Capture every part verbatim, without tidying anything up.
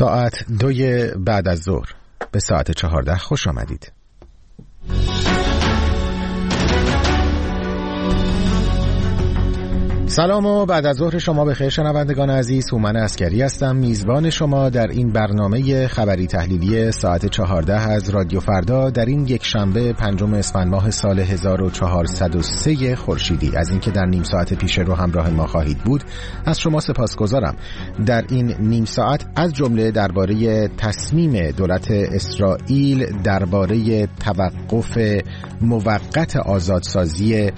ساعت دوی بعد از ظهر به ساعت چهارده خوش آمدید. سلام و بعد از ظهر شما بخیر شنوندگان عزیز. هومن عسکری هستم، میزبان شما در این برنامه خبری تحلیلی ساعت چهارده از رادیو فردا در این یک شنبه پنجم اسفند ماه سال هزار و چهارصد و سه خورشیدی. از اینکه در نیم ساعت پیش رو همراه ما خواهید بود از شما سپاسگزارم. در این نیم ساعت از جمله درباره تصمیم دولت اسرائیل درباره توقف موقت آزادسازی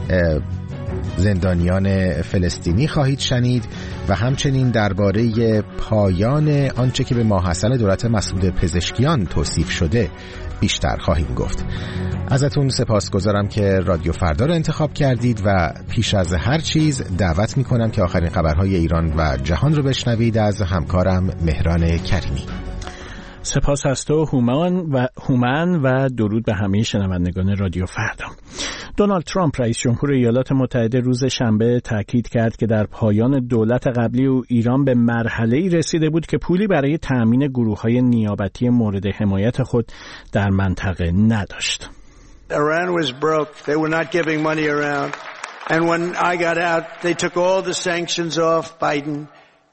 زندانیان فلسطینی خواهید شنید و همچنین درباره پایان آنچه که به ماحصل دولت مسعود پزشکیان توصیف شده بیشتر خواهیم گفت. ازتون سپاسگزارم که رادیو فردا رو انتخاب کردید و پیش از هر چیز دعوت میکنم که آخرین خبرهای ایران و جهان رو بشنوید از همکارم مهران کریمی. سپاس از تو هومن و هومن و درود به همه شنوندگان رادیو فردا. دونالد ترامپ رئیس جمهور ایالات متحده روز شنبه تاکید کرد که در پایان دولت قبلی او ایران به مرحله‌ای رسیده بود که پولی برای تأمین گروه‌های نیابتی مورد حمایت خود در منطقه نداشت. Iran was broke. They were not giving money around. And when I got out, they took all the sanctions off Biden.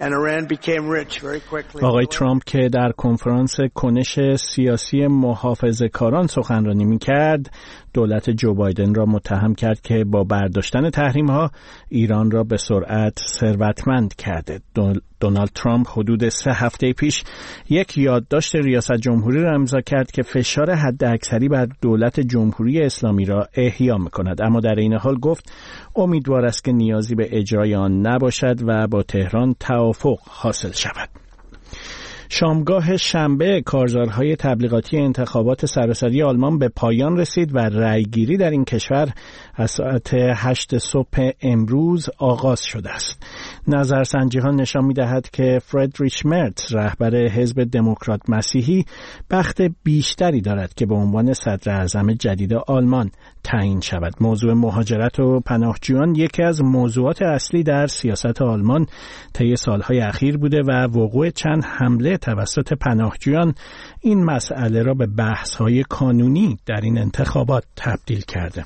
آقای ترامپ که در کنفرانس کنش سیاسی محافظه‌کاران سخنرانی می‌کرد، دولت جو بایدن را متهم کرد که با برداشتن تحریم‌ها ایران را به سرعت ثروتمند کرده. دونالد ترامپ حدود سه هفته پیش یک یادداشت ریاست جمهوری را امضا کرد که فشار حداکثری بر دولت جمهوری اسلامی را احیا می‌کند، اما در این حال گفت امیدوار است که نیازی به اجرای آن نباشد و با تهران توافق حاصل شود. شامگاه شنبه کارزارهای تبلیغاتی انتخابات سراسری آلمان به پایان رسید و رأیگیری در این کشور از ساعت هشت صبح امروز آغاز شده است. نظرسنجی‌ها نشان می‌دهد که فردریش مرتز رهبر حزب دموکرات مسیحی بخت بیشتری دارد که به عنوان صدر اعظم جدید آلمان تعیین شود. موضوع مهاجرت و پناهجویان یکی از موضوعات اصلی در سیاست آلمان طی سالهای اخیر بوده و وقوع چند حمله توسط پناهجویان این مسئله را به بحث‌های قانونی در این انتخابات تبدیل کرده.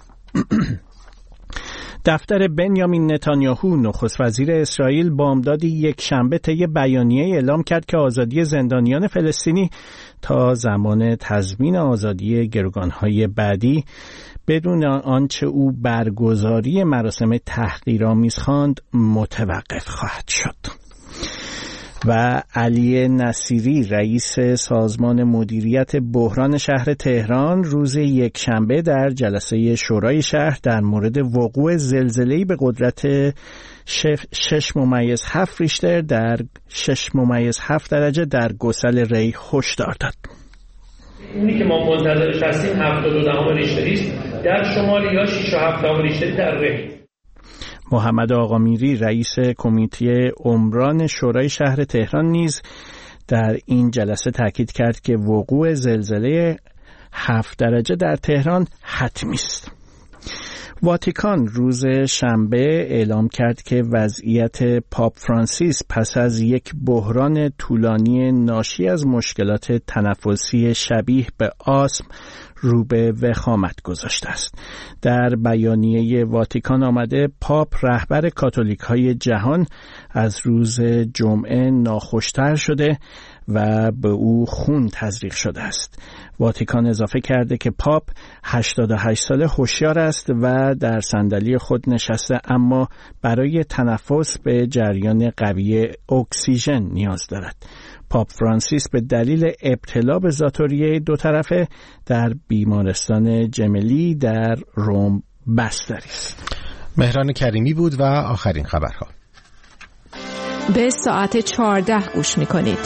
دفتر بنیامین نتانیاهو نخست وزیر اسرائیل بامداد یک شنبه طی بیانیه اعلام کرد که آزادی زندانیان فلسطینی تا زمان تضمین آزادی گروگان‌های بعدی بدون آنچه او برگزاری مراسم تحقیرآمیز خواند متوقف خواهد شد. و علی نصیری رئیس سازمان مدیریت بحران شهر تهران روز یک شنبه در جلسه شورای شهر در مورد وقوع زلزله‌ای به قدرت شش ممیز هفت ریشتر در شش ممیز هفت درجه در گسل ری هشدار داد. اونی که ما منتظرش هستیم هفتاد و دو دهم ریشتری است در شمال یا شش و هفت دهم ریشتری در ری. محمد آقامیری رئیس کمیته عمران شورای شهر تهران نیز در این جلسه تاکید کرد که وقوع زلزله هفت درجه در تهران حتمی است. واتیکان روز شنبه اعلام کرد که وضعیت پاپ فرانسیس پس از یک بحران طولانی ناشی از مشکلات تنفسی شبیه به آسم رو به وخامت گذاشته است. در بیانیه واتیکان آمده پاپ رهبر کاتولیک‌های جهان از روز جمعه ناخوشتر شده و به او خون تزریق شده است. واتیکان اضافه کرده که پاپ هشتاد و هشت ساله هوشیار است و در صندلی خود نشسته، اما برای تنفس به جریان قوی اکسیژن نیاز دارد. پاپ فرانسیس به دلیل ابتلا به ذاتوریه دو طرفه در بیمارستان جملی در روم بستری است. مهران کریمی بود و آخرین خبرها. به ساعت چهارده گوش می‌کنید.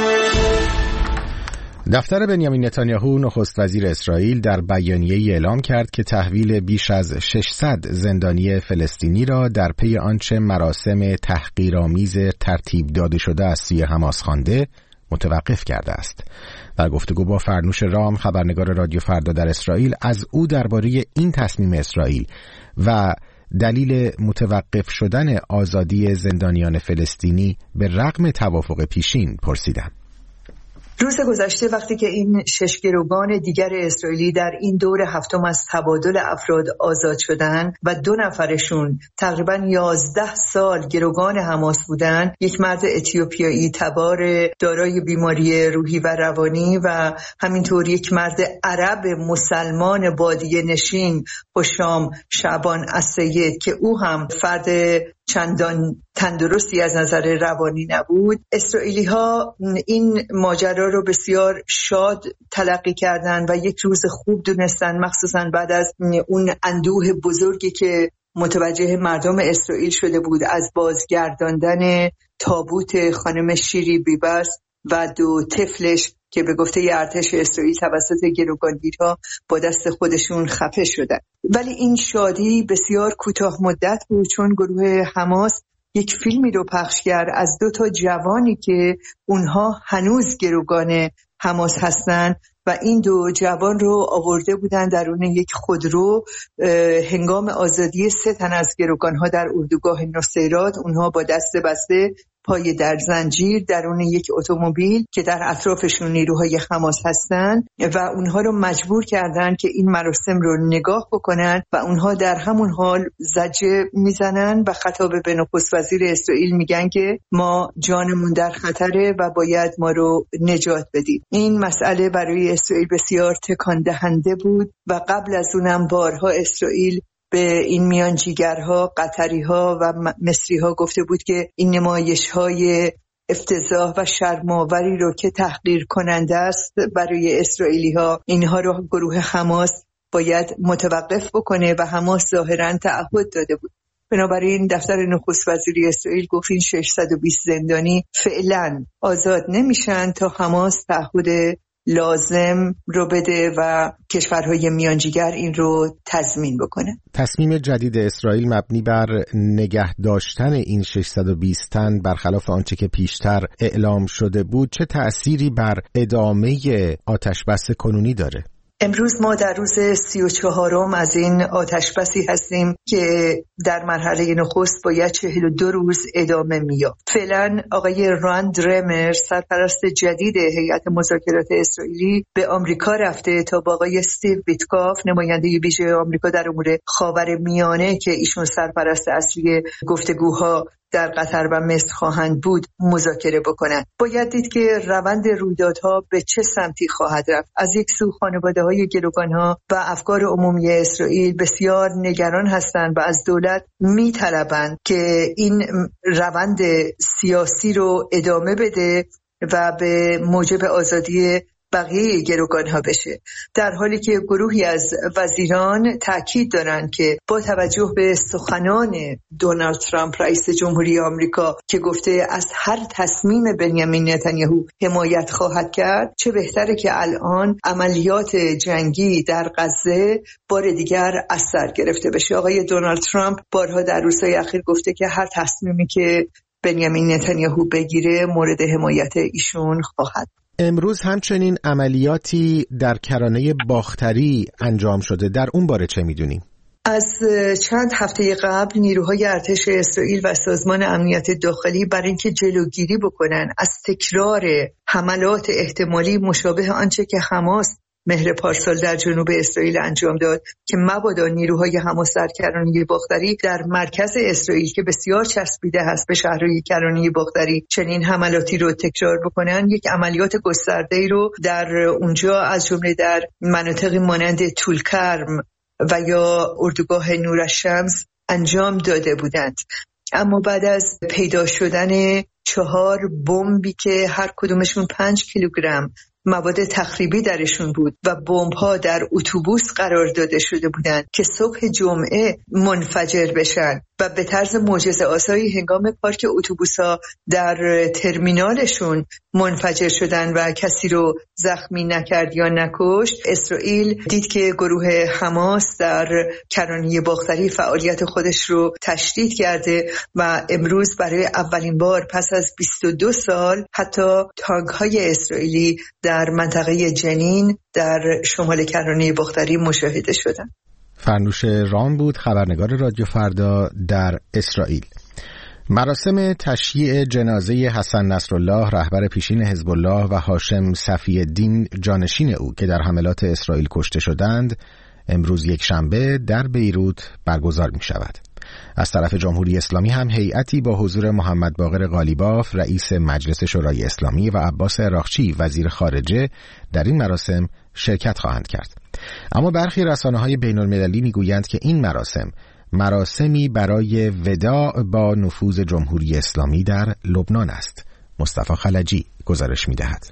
دفتر بنیامین نتانیاهو نخست وزیر اسرائیل در بیانیه‌ای اعلام کرد که تحویل بیش از ششصد زندانی فلسطینی را در پی آنچه مراسم تحقیرآمیز ترتیب داده شده از سوی حماس خوانده متوقف کرده است. در گفتگو با فرنوش رام خبرنگار رادیو فردا در اسرائیل از او درباره این تصمیم اسرائیل و دلیل متوقف شدن آزادی زندانیان فلسطینی به رغم توافق پیشین پرسیدم. روز گذشته وقتی که این شش گروگان دیگر اسرائیلی در این دور هفتم از تبادل افراد آزاد شدن و دو نفرشون تقریباً یازده سال گروگان حماس بودن، یک مرد اتیوپیایی تبار دارای بیماری روحی و روانی و همینطور یک مرد عرب مسلمان بادیه نشین حشام شعبان السید که او هم فرد چندان تندرستی از نظر روانی نبود، اسرائیلی ها این ماجرا رو بسیار شاد تلقی کردن و یک روز خوب دونستن، مخصوصا بعد از اون اندوه بزرگی که متوجه مردم اسرائیل شده بود از بازگرداندن تابوت خانم شیری بیبرس و دو طفلش که به گفته ارتش اسرائیل توسط گروگانگیرها با دست خودشون خفه شدن. ولی این شادی بسیار کوتاه مدت بود، چون گروه حماس یک فیلمی رو پخش کرد از دو تا جوانی که اونها هنوز گروگان حماس هستن و این دو جوان رو آورده بودن درون یک خودرو هنگام آزادی سه تن از گروگانها در اردوگاه نصیرات. اونها با دست بسته پای در زنجیر درون یک اتومبیل که در اطرافشون نیروهای حماس هستن و اونها رو مجبور کردن که این مراسم رو نگاه بکنن و اونها در همون حال زجه میزنن و خطاب به نخست وزیر اسرائیل میگن که ما جانمون در خطره و باید ما رو نجات بدید. این مسئله برای اسرائیل بسیار تکان دهنده بود و قبل از اونم بارها اسرائیل به این میانجیگرها، قطریها و مصریها گفته بود که این نمایش‌های افتضاح و شرم‌آوری رو که تحقیر کننده است برای اسرائیلی‌ها، اینها رو گروه حماس باید متوقف بکنه و حماس ظاهراً تعهد داده بود. بنابراین دفتر نخست وزیری اسرائیل گفت این ششصد و بیست زندانی فعلاً آزاد نمیشن تا حماس تعهد لازم رو بده و کشورهای میانجیگر این رو تضمین بکنه. تصمیم جدید اسرائیل مبنی بر نگه داشتن این ششصد و بیست تن برخلاف آنچه که پیشتر اعلام شده بود چه تأثیری بر ادامه آتشبس کنونی داره؟ امروز ما در روز سی و چهارم از این آتشبسی هستیم که در مرحله نخست باید چهل و دو روز ادامه می‌یافت. فعلا آقای ران درمر سرپرست جدید هیئت مذاکرات اسرائیلی به آمریکا رفته تا با آقای استیو بیتکاف نماینده ویژه آمریکا در امور خاورمیانه که ایشون سرپرست اصلی گفتگوها در قطر و مصر خواهند بود مذاکره بکنند. باید دید که روند رویدادها به چه سمتی خواهد رفت. از یک سو خانواده‌های گروگان‌ها و افکار عمومی اسرائیل بسیار نگران هستند و از دولت می‌طلبند که این روند سیاسی رو ادامه بده و به موجب آزادی بقیه گروگان ها بشه، در حالی که گروهی از وزیران تاکید دارند که با توجه به سخنان دونالد ترامپ رئیس جمهوری آمریکا که گفته از هر تصمیم بنیامین نتانیاهو حمایت خواهد کرد، چه بهتره که الان عملیات جنگی در غزه بار دیگر از سر گرفته بشه. آقای دونالد ترامپ بارها در روزهای اخیر گفته که هر تصمیمی که بنیامین نتانیاهو بگیره مورد حمایت ایشون خواهد. امروز همچنین عملیاتی در کرانه باختری انجام شده، در اون باره چه میدونیم؟ از چند هفته قبل نیروهای ارتش اسرائیل و سازمان امنیت داخلی برای اینکه جلوگیری بکنن از تکرار حملات احتمالی مشابه آنچه که حماس مهر پارسال در جنوب اسرائیل انجام داد که مبادا نیروهای حماس در کرانه باختری در مرکز اسرائیل که بسیار چسبیده هست به شهرهای کرانه باختری چنین حملاتی رو تکرار بکنن، یک عملیات گسترده‌ای رو در اونجا از جمله در مناطقی مانند طولکرم و یا اردوگاه نورالشمس انجام داده بودند. اما بعد از پیدا شدن چهار بمبی که هر کدومشون پنج کیلوگرم مواد تخریبی درشون بود و بمب‌ها در اتوبوس قرار داده شده بودند که صبح جمعه منفجر بشن و به طرز معجزه‌آسایی هنگام پارک اتوبوس‌ها در ترمینالشون منفجر شدن و کسی رو زخمی نکرد یا نکشت. اسرائیل دید که گروه حماس در کرانه باختری فعالیت خودش رو تشدید کرده و امروز برای اولین بار پس از بیست و دو سال حتی تانک‌های اسرائیلی در منطقه جنین در شمال کرانه باختری مشاهده شدند. فرنوش رام بود، خبرنگار رادیو فردا در اسرائیل. مراسم تشییع جنازه حسن نصرالله رهبر پیشین حزب الله و هاشم صفی الدین جانشین او که در حملات اسرائیل کشته شدند امروز یک شنبه در بیروت برگزار می شود. از طرف جمهوری اسلامی هم هیئتی با حضور محمد باقر قالیباف رئیس مجلس شورای اسلامی و عباس عراقچی وزیر خارجه در این مراسم شرکت خواهند کرد. اما برخی رسانه‌های بین‌المللی می‌گویند که این مراسم مراسمی برای وداع با نفوذ جمهوری اسلامی در لبنان است. مصطفی خلجی گزارش می‌دهد.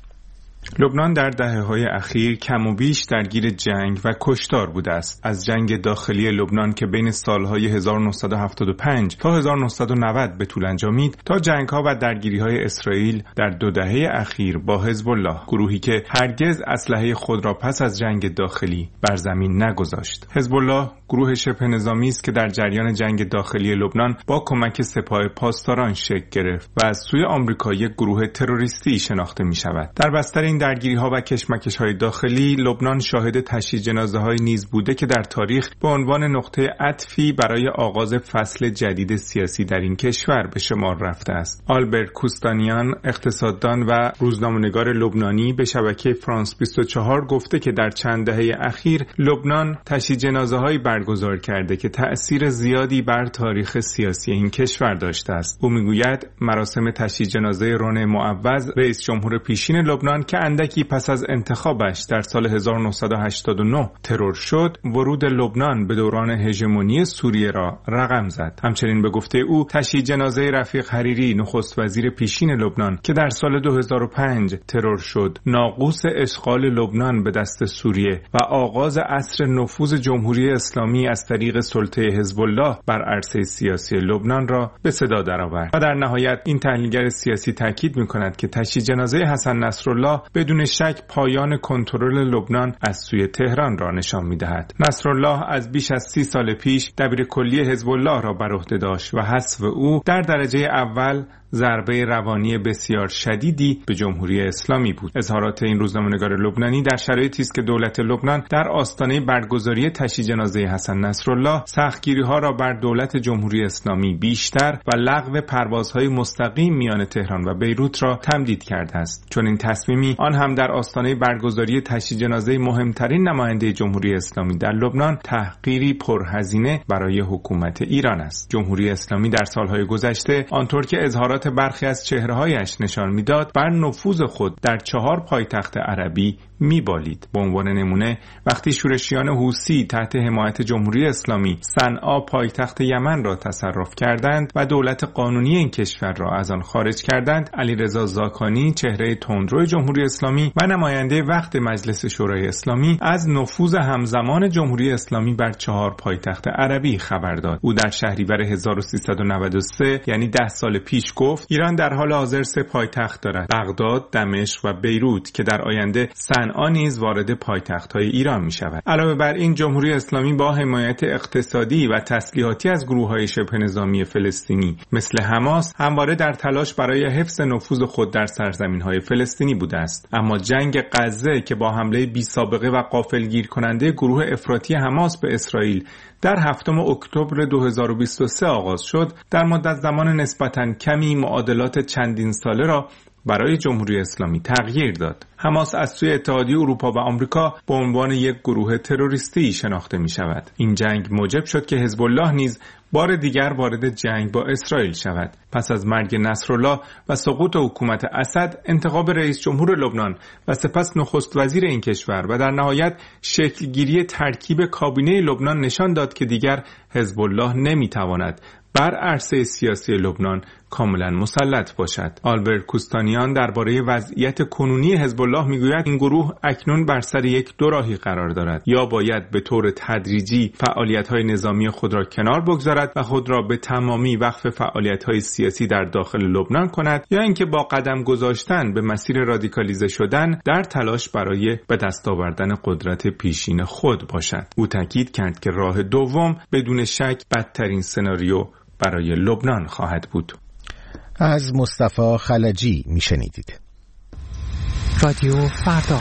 لبنان در دهه‌های اخیر کم و بیش درگیر جنگ و کشتار بوده است. از جنگ داخلی لبنان که بین سالهای هزار و نهصد و هفتاد و پنج تا هزار و نهصد و نود به طول انجامید تا جنگ‌ها و درگیری‌های اسرائیل در دو دهه اخیر با حزب الله، گروهی که هرگز اسلحه خود را پس از جنگ داخلی بر زمین نگذاشت. حزب الله گروه شبه نظامی است که در جریان جنگ داخلی لبنان با کمک سپاه پاسداران شکل گرفت و از سوی آمریکا یک گروه تروریستی شناخته می‌شود. در بستر این درگیری‌ها و کشمکش‌های داخلی لبنان شاهد تشییع جنازه‌های نیز بوده که در تاریخ به عنوان نقطه عطفی برای آغاز فصل جدید سیاسی در این کشور به شمار رفته است. آلبرت کوستانیان، اقتصاددان و روزنامه‌نگار لبنانی، به شبکه فرانس بیست و چهار گفته که در چند دهه اخیر لبنان تشییع جنازه‌های برگزار کرده که تأثیر زیادی بر تاریخ سیاسی این کشور داشته است. او میگوید مراسم تشییع جنازه رون معوض، رئیس جمهور پیشین لبنان که اندکی پس از انتخابش در سال هزار و نهصد و هشتاد و نه ترور شد، ورود لبنان به دوران هژمونی سوریه را رقم زد. همچنین به گفته او تشییع جنازه رفیق حریری، نخست وزیر پیشین لبنان که در سال دو هزار و پنج ترور شد، ناقوس اشغال لبنان به دست سوریه و آغاز عصر نفوذ جمهوری اسلامی از طریق سلطه حزب الله بر عرصه سیاسی لبنان را به صدا درآورد. و در نهایت این تحلیلگر سیاسی تاکید می‌کند که تشییع جنازه حسن نصرالله بدون شک پایان کنترل لبنان از سوی تهران را نشان می‌دهد. نصرالله از بیش از سی سال پیش دبیر کلی حزب الله را بر عهده داشت و حذف او در درجه اول ضربه روانی بسیار شدیدی به جمهوری اسلامی بود. اظهارات این روزنامه‌نگار لبنانی در شرایطی است که دولت لبنان در آستانه برگزاری تشییع جنازه حسن نصرالله سختگیری‌ها را بر دولت جمهوری اسلامی بیشتر و لغو پروازهای مستقیم میان تهران و بیروت را تمدید کرده است. چون این تصمیمی آن هم در آستانه برگزاری تشییع جنازه مهمترین نماینده جمهوری اسلامی در لبنان تحقیری پرهزینه برای حکومت ایران است. جمهوری اسلامی در سالهای گذشته آنطور که اظهارات برخی از چهره‌هایش نشان می‌داد بر نفوذ خود در چهار پایتخت عربی می‌بالید. به عنوان نمونه وقتی شورشیان حوثی تحت حمایت جمهوری اسلامی صنعا پایتخت یمن را تصرف کردند و دولت قانونی این کشور را از آن خارج کردند، علیرضا زاکانی چهره تندرو جمهوری اسلامی و نماینده وقت مجلس شورای اسلامی از نفوذ همزمان جمهوری اسلامی بر چهار پایتخت عربی خبر داد. او در شهریور هزار و سیصد و نود و سه یعنی ده سال پیش گفت ایران در حال حاضر سه پایتخت دارد: بغداد، دمشق و بیروت که در آینده صنعا نیز وارد پایتخت‌های ایران می‌شود. علاوه بر این جمهوری اسلامی با حمایت اقتصادی و تسلیحاتی از گروه‌های شبه نظامی فلسطینی مثل حماس همواره در تلاش برای حفظ نفوذ خود در سرزمین‌های فلسطینی بوده است. اما جنگ غزه که با حمله بی‌سابقه و غافلگیر کننده گروه افراطی حماس به اسرائیل در هفتم اکتبر دو هزار و بیست و سه آغاز شد، در مدت زمان نسبتاً کمی معادلات چندین ساله را برای جمهوری اسلامی تغییر داد. حماس از سوی اتحادیه اروپا و آمریکا به عنوان یک گروه تروریستی شناخته می شود. این جنگ موجب شد که حزب الله نیز بار دیگر وارد جنگ با اسرائیل شود. پس از مرگ نصرالله و سقوط حکومت اسد، انتخاب رئیس جمهور لبنان و سپس نخست وزیر این کشور و در نهایت شکلگیری ترکیب کابینه لبنان نشان داد که دیگر حزب الله نمی تواند بر عرصه سیاسی لبنان کاملا مسلط باشد. آلبرت کوستانیان درباره وضعیت کنونی حزب الله میگوید این گروه اکنون بر سر یک دوراهی قرار دارد: یا باید به طور تدریجی فعالیت‌های نظامی خود را کنار بگذارد و خود را به تمامی وقف فعالیت‌های سیاسی در داخل لبنان کند، یا اینکه با قدم گذاشتن به مسیر رادیکالیزه شدن در تلاش برای به دست آوردن قدرت پیشین خود باشد. او تاکید کرد که راه دوم بدون شک بدترین سناریو برای لبنان خواهد بود. از مصطفی خلجی میشنیدید. رادیو فردا.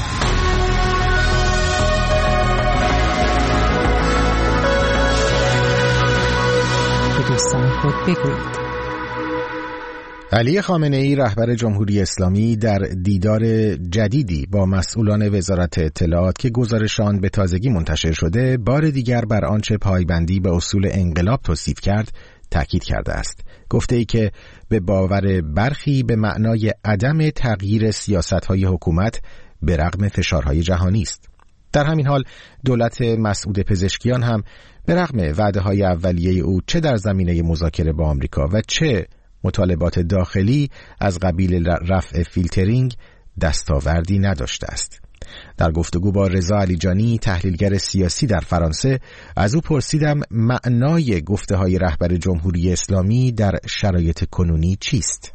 به دوستان خود بگویید. علی خامنه‌ای رهبر جمهوری اسلامی در دیدار جدیدی با مسئولان وزارت اطلاعات که گزارش آن به تازگی منتشر شده بار دیگر بر آنچه پایبندی به اصول انقلاب توصیف کرد تاکید کرده است. گفته ای که به باور برخی به معنای عدم تغییر سیاست‌های حکومت به رغم فشارهای جهانی است. در همین حال دولت مسعود پزشکیان هم به رغم وعده‌های اولیه او چه در زمینه مذاکره با آمریکا و چه مطالبات داخلی از قبیل رفع فیلترینگ دستاوردی نداشته است. در گفتگو با رضا علیجانی تحلیلگر سیاسی در فرانسه از او پرسیدم معنای گفته‌های رهبر جمهوری اسلامی در شرایط کنونی چیست؟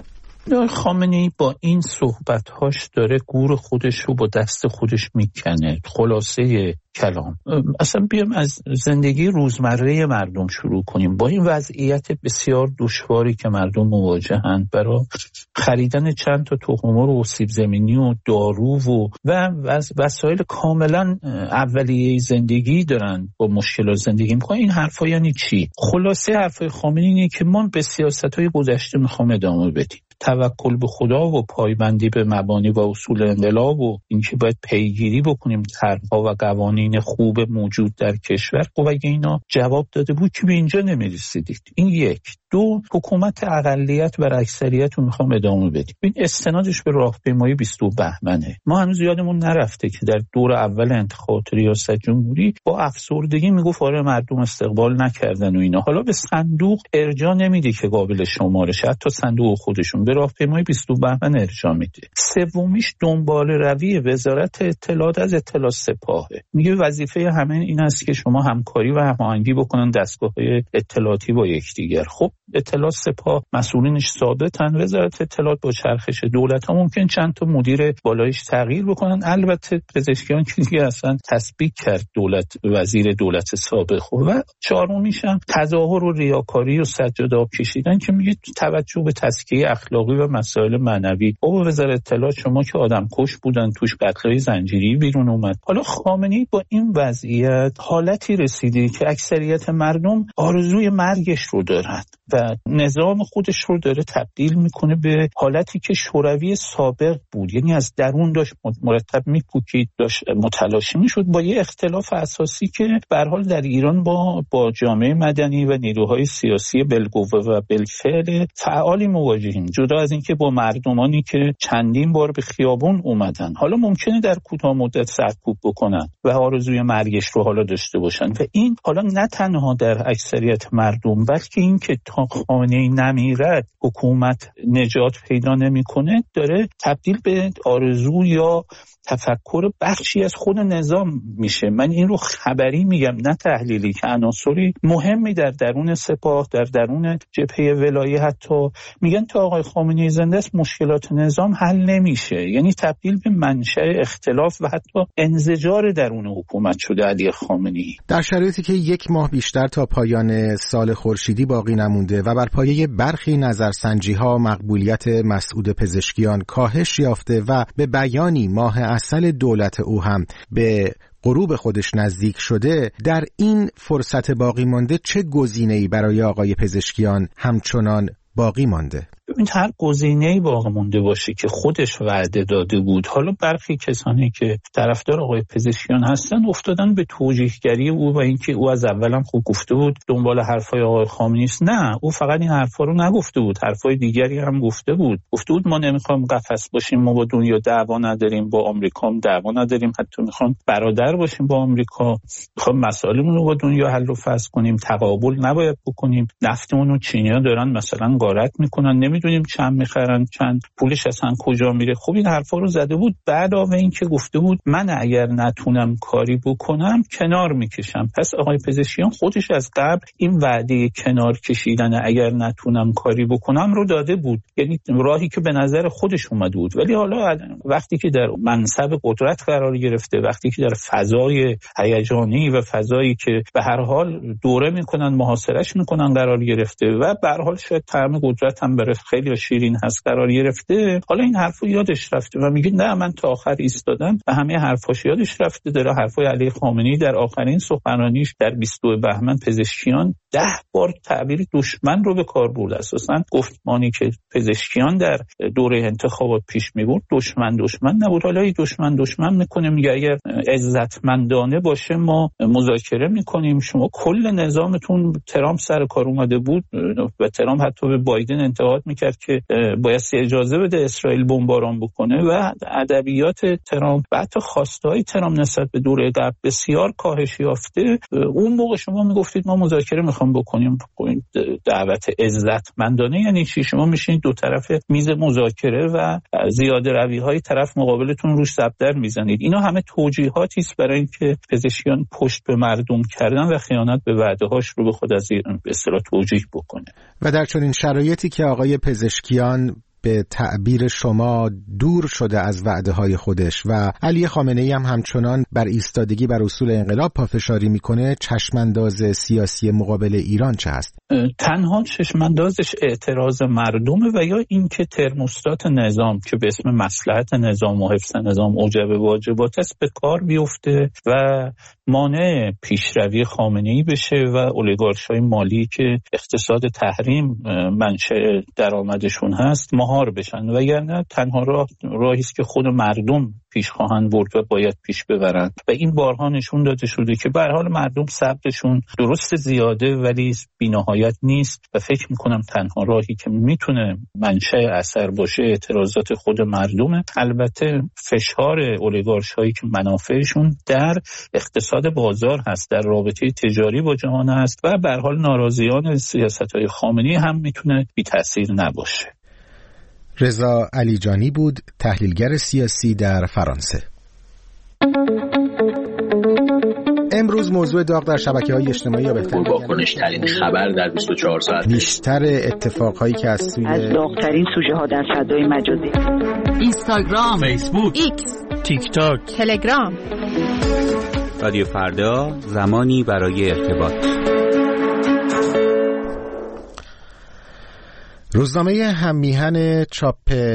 خامنه‌ای با این صحبت‌هاش داره گور خودش رو با دست خودش میکنه. خلاصه کلام اصلا بیام از زندگی روزمره مردم شروع کنیم. با این وضعیت بسیار دشواری که مردم مواجهند برای خریدن چند تا تخم‌مرغ و سیب زمینی و دارو و و وسایل کاملا اولیه زندگی دارن، با مشکلات زندگی میکنن. این حرفا یعنی چی؟ خلاصه حرفای خامنه‌ای اینه که ما به سیاست‌های گذشته میخوام ادامه بدیم. توکل به خدا و پایبندی به مبانی و اصول انقلاب و اینکه باید پیگیری بکنیم طرح‌ها و قوانین خوب موجود در کشور. خب اگه اینا جواب داده بود که به اینجا نمی‌رسیدید. این یک. دو، حکومت اقلیت بر اکثریت رو میخوام ادامه بدیم. این استنادش به راهپیمایی بیست و دو بهمنه. ما هنوز یادمون نرفته که در دور اول انتخابات ریاست جمهوری با افسردگی میگفت آره مردم استقبال نکردن و اینا. حالا به صندوق ارجاع نمیده که قابل شمارش، حتی صندوق خودشون به راهپیمایی بیست و دو بهمن ارجاع میده. سومیش دنبال روی وزارت اطلاعات از اطلاع سپاهه. میگه وظیفه همه این است که شما همکاری و هماهنگی بکنن دستگاه‌های اطلاعاتی با یکدیگر. خب اطلاع سپاه مسئولینش ثابتن، وزارت اطلاعات با چرخش دولت ها ممکن چند تا مدیر بالایش تغییر بکنن. البته پزشکیان که دیگه اصلا تسبیح کرد دولت وزیر دولت سابق. و چهارمیش هم تظاهر و ریاکاری و سجاده آب کشیدن که میگه توجه به تزکیه اخلاقی و مسائل معنوی. با وزارت اطلاعات شما که آدم کش بودن، توش قتل‌های زنجیری بیرون اومد. حالا خامنه‌ای با این وضعیت حالتی رسیده که اکثریت مردم آرزوی مرگش رو دارن و نظام خودش رو داره تبدیل میکنه به حالتی که شوروی سابق بود. یعنی از درون داشت مرتب میپوکید، داشت متلاشی میشد با یه اختلاف اساسی که به هر حال در ایران با با جامعه مدنی و نیروهای سیاسی بالقوه و بالفعل فعالی مواجهیم. جدا از اینکه با مردمانی که چندین بار به خیابون اومدن، حالا ممکنه در کوتاه مدت سرکوب بکنن و آرزوی مرگش رو حالا داشته باشن. و این حالا نه تنها در اکثریت مردم، بلکه این که تا خامنه‌ای نمیرد حکومت نجات پیدا نمیکنه، داره تبدیل به آرزو یا تفکر بخشی از خود نظام میشه. من این رو خبری میگم نه تحلیلی، که عناصری مهمی در درون سپاه، در درون جبهه ولایه حتی میگن تا آقای خامنه‌ای زنده است مشکلات نظام حل نمیشه. یعنی تبدیل به منشأ اختلاف و حتی انزجار درون حکومت شده علی خامنه‌ای. در شرایطی که یک ماه بیشتر تا پایان سال خورشیدی باقی نمونده و بر پایه برخی نظرسنجی‌ها مقبولیت مسعود پزشکیان کاهش یافته و به بیانی ماه اصل دولت او هم به غروب خودش نزدیک شده، در این فرصت باقی مانده چه گزینه‌ای برای آقای پزشکیان همچنان باقی مانده؟ ببینید هر گزینه‌ای باقی مونده باشه که خودش وعده داده بود. حالا برخی کسانی که طرفدار آقای پزشکیان هستن افتادن به توجیهگری او و اینکه او از اولم خوب گفته بود دنبال حرفای آقای خامنه‌ای است. نه، او فقط این حرفا رو نگفته بود، حرفای دیگری هم گفته بود. گفته بود ما نمیخوایم قفس باشیم، ما با دنیا دعوا نداریم، با آمریکا هم دعوا نداریم، حتی میخوام برادر باشیم با آمریکا، میخوام مسائلمون رو با دنیا حل و فصل کنیم، تقابل نباید بکنیم. نفتمون رو چینی‌ها دارن مثلا غارت میکنن، نمیدونیم چند میخرن، چند پولش اصلا کجا میره. خب این حرفا رو زده بود. بعد از اینکه گفته بود من اگر نتونم کاری بکنم کنار میکشم. پس آقای پزشکیان خودش از قبل این وعده کنار کشیدن اگر نتونم کاری بکنم رو داده بود، یعنی راهی که به نظر خودش اومد بود. ولی حالا وقتی که در منصب قدرت قرار گرفته، وقتی که در فضای هیجانی و فضایی که به هر حال دوره میکنن محاصرهش میکنن قرار گرفته و به هر حال شاید طعم قدرت هم بره خیلی شیرین هست قرار گرفته، حالا این حرفو یادش رفته و میگه نه من تا آخر ایستادم و همه حرفاش یادش رفته. داره حرفای علی خامنه‌ای در آخرین سخنرانیش در بیست و دو بهمن پزشکیان ده بار تعبیر دشمن رو به کار برد. اساساً گفتمانی که پزشکیان در دوره انتخابات پیش می‌برد دشمن دشمن نبود. حالا این دشمن دشمن میکنه، میگه اگر عزتمندانه باشه ما مذاکره میکنیم. شما کل نظامتون ترامپ سر کار اومده بود و ترامپ حتی به بایدن انتقاد میکرد که باید اجازه بده اسرائیل بمباران بکنه و ادبیات ترامپ و حتی خواستهای ترامپ نسبت به دوره قبل بسیار کاهش یافته. اون موقع شما میگفتید ما مذاکره میخوام بکنیم. دعوت عزتمندانه یعنی چی؟ شما میشینید دو طرف میز مذاکره و زیاده روی های طرف مقابلتون روش زبدر میزنید. اینا همه توجیهاتی است برای اینکه پزشکیان پشت به مردم کردن و خیانت به وعده هاش رو به خود از ایران به اصطلاح توجیه بکنه. و در چنین شرایطی که آقای پزشکیان به تعبیر شما دور شده از وعده های خودش و علی خامنه‌ای هم همچنان بر ایستادگی بر اصول انقلاب پافشاری میکنه، چشمانداز سیاسی مقابل ایران چه هست؟ تنها چشماندازش اعتراض مردمه و یا اینکه ترموستات نظام که به اسم مصلحت نظام و حفظ نظام اوجب واجبات است به کار بیفته و مانع پیشروی خامنه‌ای بشه و اولیگارش‌های مالی که اقتصاد تحریم منشأ درآمدشون هست مهار بشن. وگرنه تنها راه راهی است که خود مردم پیش خواهند برد و باید پیش ببرند و این بارها نشون داده شده که به هر حال مردم صبرشون درست زیاده ولی بی‌نهایت نیست و فکر میکنم تنها راهی که میتونه منشأ اثر باشه اعتراضات خود مردمه. البته فشار اولیگارش‌هایی که منافعشون در اقتصاد بازار هست، در رابطه تجاری با جهان هست و به هر حال ناراضیان سیاست‌های خامنه‌ای هم میتونه بی تأثیر نباشه. رضا علیجانی بود، تحلیلگر سیاسی در فرانسه. امروز موضوع داغ در شبکه‌های اجتماعی یا بهتر واکنش‌ترین خبر در بیست و چهار ساعت، بیشتر اتفاقهایی که از سوی از داغ‌ترین سوژه‌ها در فضای مجازی، اینستاگرام، فیسبوک، ایکس، تیک تاک، تلگرام. رادیو فردا، زمانی برای ارتباط. روزنامه هممیهن چاپ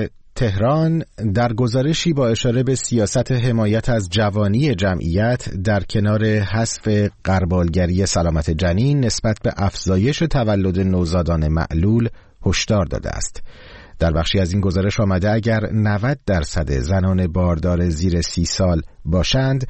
تهران در گزارشی با اشاره به سیاست حمایت از جوانی جمعیت در کنار حذف غربالگری سلامت جنین نسبت به افزایش تولد نوزادان معلول هشدار داده است. در بخشی از این گزارش آمده اگر نود درصد زنان باردار زیر سی سال باشند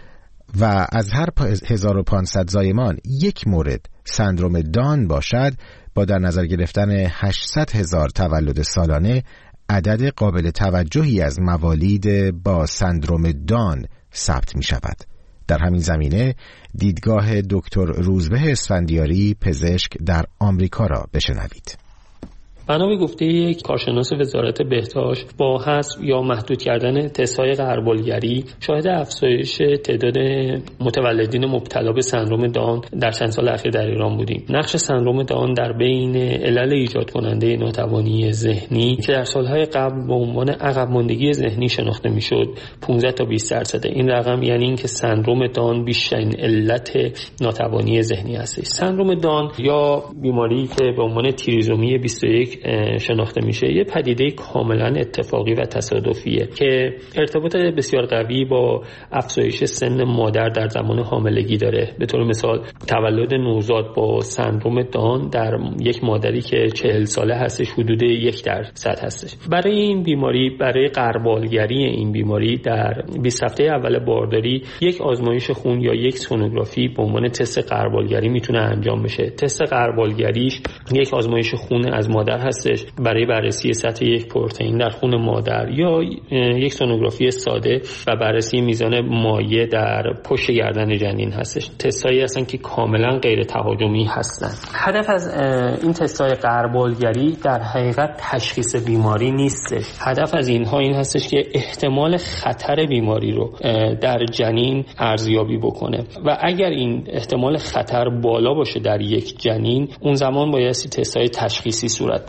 و از هر هزار و پانصد زایمان یک مورد سندروم دان باشد، با در نظر گرفتن هشتصد هزار تولد سالانه عدد قابل توجهی از موالید با سندروم دان ثبت می شود. در همین زمینه دیدگاه دکتر روزبه اسفندیاری پزشک در آمریکا را بشنوید. بنا به گفته یک کارشناس وزارت بهداشت با حذف یا محدود کردن تست‌های غربالگری شاهد افزایش تعداد متولدین مبتلا به سندروم دان در چند سال اخیر در ایران بودیم. نقش سندروم دان در بین علل ایجاد کننده ناتوانی ذهنی که در سالهای قبل به عنوان عقب ماندگی ذهنی شناخته میشد پانزده تا بیست درصد. این رقم یعنی اینکه سندروم دان بیشترین علت ناتوانی ذهنی است. سندروم دان یا بیماری که به عنوان تریزومی بیست و یک شناخته میشه یه پدیده کاملا اتفاقی و تصادفیه که ارتباط بسیار قوی با افزایش سن مادر در زمان حاملگی داره. به طور مثال تولد نوزاد با سندروم دان در یک مادری که چهل ساله هستش حدود یک درصد هستش. برای این بیماری، برای غربالگری این بیماری در بیست هفته اول بارداری یک آزمایش خون یا یک سونوگرافی به عنوان تست غربالگری میتونه انجام بشه. تست غربالگریش یک آزمایش خون از مادر هستش برای بررسی سطح یک پروتئین در خون مادر یا یک سونوگرافی ساده و بررسی میزان مایع در پشت گردن جنین هستش. تستایی هستن که کاملا غیر تهاجمی هستن. هدف از این تستای غربالگری در حقیقت تشخیص بیماری نیستش. هدف از اینها این هستش که احتمال خطر بیماری رو در جنین ارزیابی بکنه و اگر این احتمال خطر بالا باشه در یک جنین اون زمان بایستی تستای تشخیصی صورت بگیره.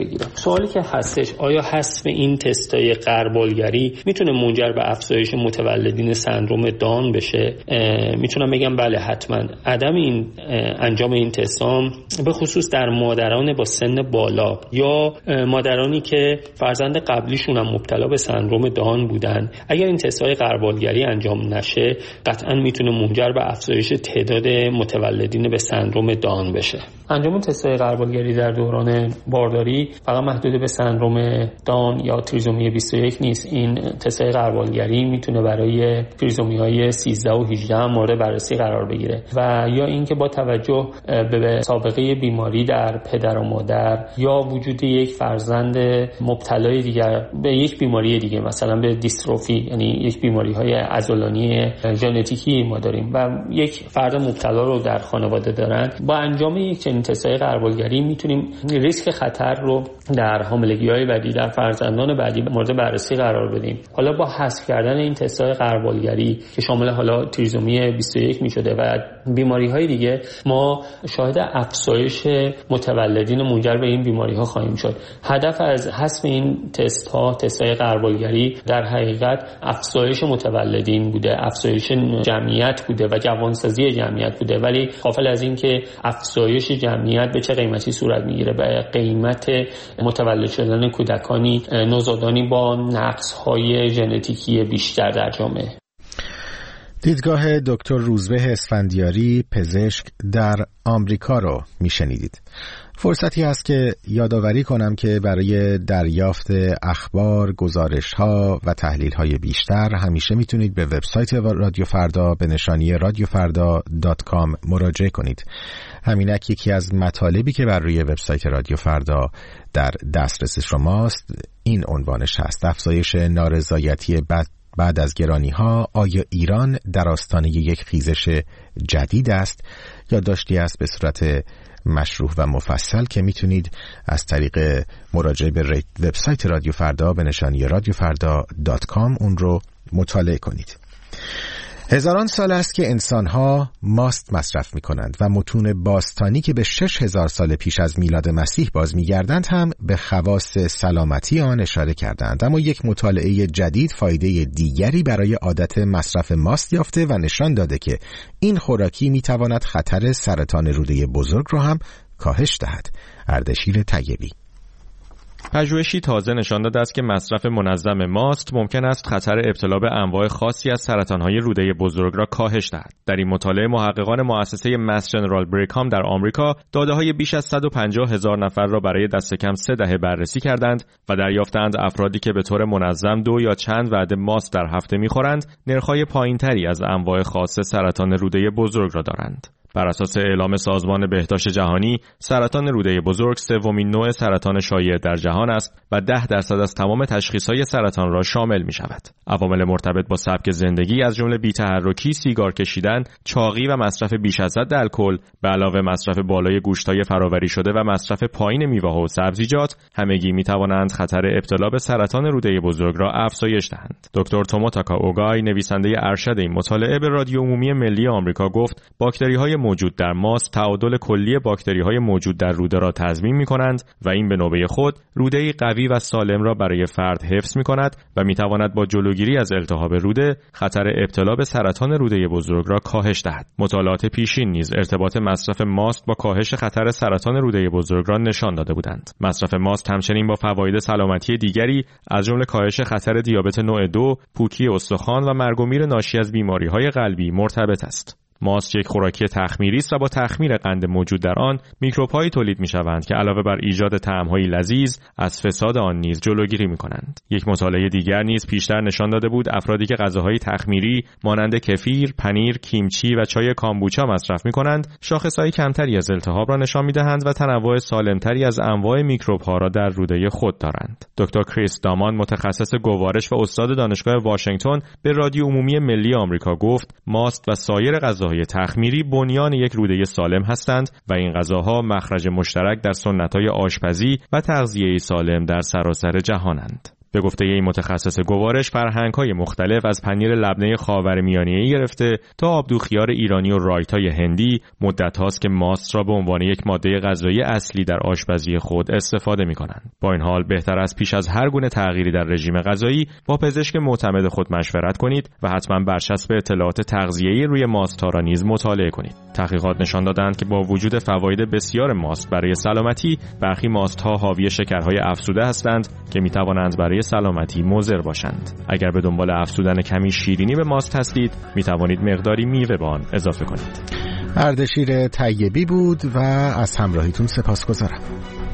بگیرم. سوالی که هستش آیا حذف این تستای غربالگری میتونه منجر به افزایش متولدین سندرم دان بشه؟ میتونم بگم بله حتما. عدم این انجام این تستام به خصوص در مادران با سن بالا یا مادرانی که فرزند قبلیشون هم مبتلا به سندرم دان بودن، اگر این تستای غربالگری انجام نشه قطعا میتونه منجر به افزایش تعداد متولدین به سندرم دان بشه. انجام تستای غربالگری در دوران بارداری فقط محدود به سندرم دان یا تریزومی بیست و یک نیست. این تستای غربالگری میتونه برای تریزومی‌های سیزده و هجده هم مورد بررسی قرار بگیره و یا اینکه با توجه به سابقه بیماری در پدر و مادر یا وجود یک فرزند مبتلای دیگر به یک بیماری دیگه، مثلا به دیستروفی، یعنی یک بیماری‌های عضلانی ژنتیکی ما داریم و یک فرد مبتلا رو در خانواده دارن، با انجام یک چنین تستای غربالگری میتونیم ریسک خطر رو در حاملگی‌های بعدی در فرزندان بعدی مورد بررسی قرار بدیم. حالا با حذف کردن این تستای غربالگری که شامل حالا تریزومی بیست و یک میشده و بیماری‌های دیگه، ما شاهد افزایش متولدین منجر به این بیماری‌ها خواهیم شد. هدف از حذف این تست‌ها، تستای غربالگری، در حقیقت افزایش متولدین بوده، افزایش جمعیت بوده و جوانسازی جمعیت بوده، ولی غافل از این که افزایش جمعیت به چه قیمتی صورت میگیره، به قیمت متولد شدن کودکانی نوزادانی با نقص‌های ژنتیکی بیشتر در جامعه. دیدگاه دکتر روزبه اسفندیاری، پزشک در آمریکا رو میشنیدید. فرصتی هست که یادآوری کنم که برای دریافت اخبار، گزارش‌ها و تحلیل‌های بیشتر همیشه میتونید به وبسایت رادیو فردا به نشانی رادیو فردا دات کام مراجعه کنید. همینک یکی از مطالبی که بر روی وبسایت رادیو فردا در دسترس شماست این عنوانش هست: افزایش نارضایتی بعد بعد از گرانی‌ها، آیا ایران در آستانه یک خیزش جدید است؟ یادداشتی است به صورت مشروح و مفصل که میتونید از طریق مراجعه به وبسایت رادیو فردا به نشانی رادیو فردا دات کام اون رو مطالعه کنید. هزاران سال است که انسان‌ها ماست مصرف می‌کنند و متون باستانی که به شش هزار سال پیش از میلاد مسیح باز می‌گردند هم به خواص سلامتی آن اشاره کردند. اما یک مطالعه جدید فایده دیگری برای عادت مصرف ماست یافته و نشان داده که این خوراکی می‌تواند خطر سرطان روده بزرگ را هم کاهش دهد. اردشیر طیبی. پژوهشی تازه نشان داده است که مصرف منظم ماست ممکن است خطر ابتلا به انواع خاصی از سرطان‌های روده بزرگ را کاهش دهد. در این مطالعه محققان مؤسسه ماس جنرال بریکام در آمریکا داده‌های بیش از صد و پنجاه هزار نفر را برای دست کم سه دهه بررسی کردند و دریافتند افرادی که به طور منظم دو یا چند وعده ماست در هفته می‌خورند، نرخ‌های پایین‌تری از انواع خاص سرطان روده بزرگ را دارند. بر اساس اعلام سازمان بهداشت جهانی، سرطان روده بزرگ سومین نوع سرطان شایع در جهان است و ده درصد از تمام تشخیص‌های سرطان را شامل می‌شود. عوامل مرتبط با سبک زندگی از جمله بی‌تحرکی، سیگار کشیدن، چاقی و مصرف بیش از حد الکل، به علاوه مصرف بالای گوشت‌های فرآوری شده و مصرف پایین میوه‌ها و سبزیجات، همگی می‌توانند خطر ابتلا به سرطان روده بزرگ را افزایش دهند. دکتر توموتاکا اوگای، نویسنده ارشد این مطالعه، به رادیو عمومی ملی آمریکا گفت: باکتری‌های موجود در ماست تعادل کلی باکتری‌های موجود در روده را تضمین می‌کنند و این به نوبه خود روده‌ای قوی و سالم را برای فرد حفظ می‌کند و می‌تواند با جلوگیری از التهاب روده خطر ابتلا به سرطان روده بزرگ را کاهش دهد. مطالعات پیشین نیز ارتباط مصرف ماست با کاهش خطر سرطان روده بزرگ را نشان داده بودند. مصرف ماست همچنین با فواید سلامتی دیگری از جمله کاهش خطر دیابت نوع دو، پوکی استخوان و مرگ و میر ناشی از بیماری‌های قلبی مرتبط است. ماست یک خوراکی تخمیری است و با تخمیر قند موجود در آن میکروب‌هایی تولید می‌شوند که علاوه بر ایجاد طعم‌های لذیذ از فساد آن نیز جلوگیری می‌کنند. یک مطالعه دیگر نیز پیشتر نشان داده بود افرادی که غذاهای تخمیری مانند کفیر، پنیر، کیمچی و چای کامبوچا مصرف می‌کنند، شاخص‌های کمتری از التهاب را نشان می‌دهند و تنوع سالمتری از انواع میکروب‌ها را در روده خود دارند. دکتر کریس دامان، متخصص گوارش و استاد دانشگاه واشنگتن، به رادیو عمومی ملی آمریکا گفت: ماست و سایر غذاهای تخمیری بنیان یک روده سالم هستند و این غذاها مخرج مشترک در سنت‌های آشپزی و تغذیه سالم در سراسر جهانند. به گفته این متخصص گوارش، فرهنگ‌های مختلف از پنیر لبنه خاورمیانه‌ای گرفته تا آبدوخیار ایرانی و رایتای هندی مدت هاست که ماست را به عنوان یک ماده غذایی اصلی در آشپزی خود استفاده می‌کنند. با این حال بهتر است پیش از هر گونه تغییری در رژیم غذایی با پزشک معتمد خود مشورت کنید و حتما برچسب اطلاعات تغذیه‌ای روی ماست‌ها را نیز مطالعه کنید. تحقیقات نشان دادند که با وجود فواید بسیار ماست برای سلامتی، برخی ماست‌ها حاوی شکرهای افزوده هستند که می‌توانند برای سلامتی مضر باشند. اگر به دنبال افزودن کمی شیرینی به ماست هستید، می‌توانید مقداری میوه به آن اضافه کنید. اردشیر طیبی بود و از همراهیتون سپاسگزارم.